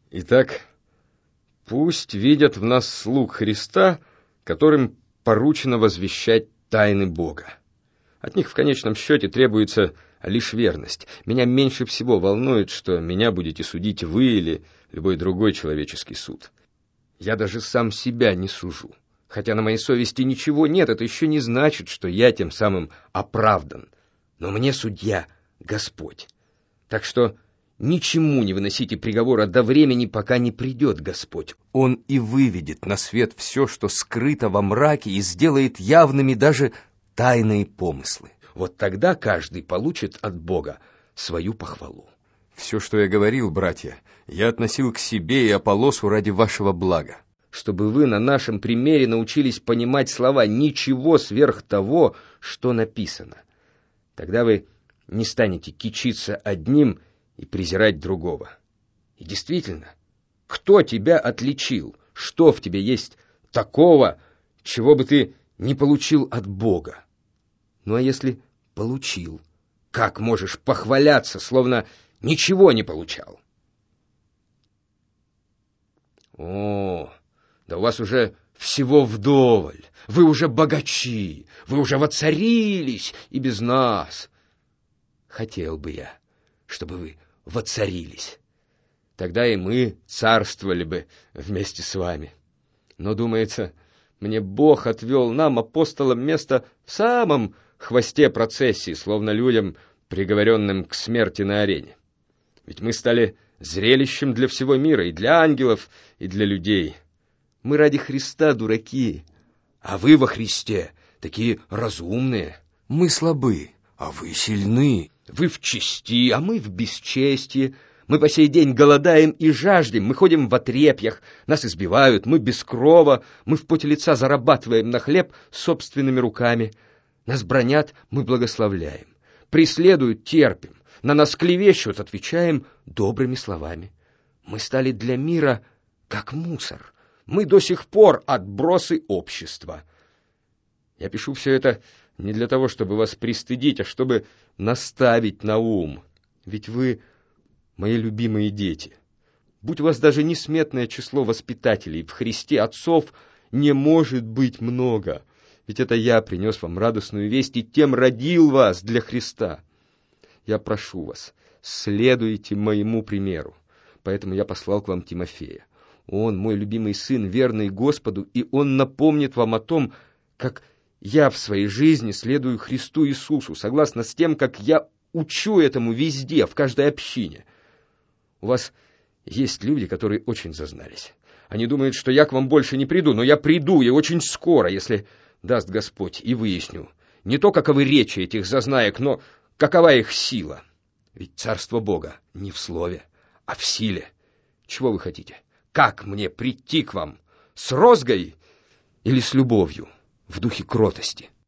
Итак, пусть видят в нас слуг Христа, которым поручено возвещать тайны Бога. От них в конечном счете требуется лишь верность. Меня меньше всего волнует, что меня будете судить вы или любой другой человеческий суд. Я даже сам себя не сужу. Хотя на моей совести ничего нет, это еще не значит, что я тем самым оправдан. Но мне судья Господь. Так что ничему не выносите приговора до времени, пока не придет Господь. Он и выведет на свет все, что скрыто во мраке, и сделает явными даже тайные помыслы. Вот тогда каждый получит от Бога свою похвалу. Все, что я говорил, братья, я относил к себе и Аполлосу ради вашего блага, чтобы вы на нашем примере научились понимать слова «ничего сверх того, что написано». Тогда вы не станете кичиться одним и презирать другого. И действительно, кто тебя отличил? Что в тебе есть такого, чего бы ты не получил от Бога? Ну а если получил, как можешь похваляться, словно ничего не получал? О, да у вас уже всего вдоволь, вы уже богачи, вы уже воцарились и без нас. Хотел бы я, чтобы вы воцарились. Тогда и мы царствовали бы вместе с вами. Но, думается, мне Бог отвел нам, апостолам, место в самом хвосте процессии, словно людям, приговоренным к смерти на арене. Ведь мы стали зрелищем для всего мира, и для ангелов, и для людей. Мы ради Христа дураки, а вы во Христе такие разумные. Мы слабы, а вы сильны. Вы в чести, а мы в бесчестии. Мы по сей день голодаем и жаждем, мы ходим в отрепьях, нас избивают, мы без крова, мы в поте лица зарабатываем на хлеб собственными руками. Нас бранят, мы благословляем. Преследуют, терпим. На нас клевещут, отвечаем добрыми словами. Мы стали для мира как мусор. Мы до сих пор отбросы общества. Я пишу все это не для того, чтобы вас пристыдить, а чтобы наставить на ум. Ведь вы мои любимые дети. Будь у вас даже несметное число воспитателей, в Христе отцов не может быть много. Ведь это я принес вам радостную весть и тем родил вас для Христа. Я прошу вас, следуйте моему примеру. Поэтому я послал к вам Тимофея. Он мой любимый сын, верный Господу, и он напомнит вам о том, как я в своей жизни следую Христу Иисусу, согласно с тем, как я учу этому везде, в каждой общине. У вас есть люди, которые очень зазнались. Они думают, что я к вам больше не приду, но я приду, и очень скоро, если даст Господь, и выясню не то, каковы речи этих зазнаек, но какова их сила. Ведь царство Бога не в слове, а в силе. Чего вы хотите? Как мне прийти к вам? С розгой или с любовью, в духе кротости?